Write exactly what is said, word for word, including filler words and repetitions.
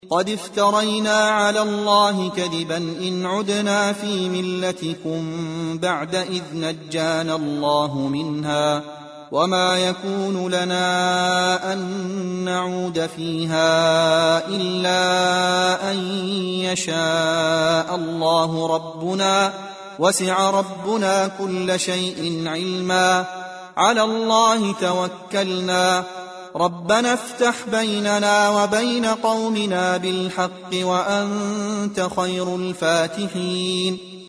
قد افترينا على الله كذبا إن عدنا في ملتكم بعد إذ نجانا الله منها وما يكون لنا أن نعود فيها إلا أن يشاء الله ربنا وسع ربنا كل شيء علما على الله توكلنا ربنا افتح بيننا وبين قومنا بالحق وأنت خير الفاتحين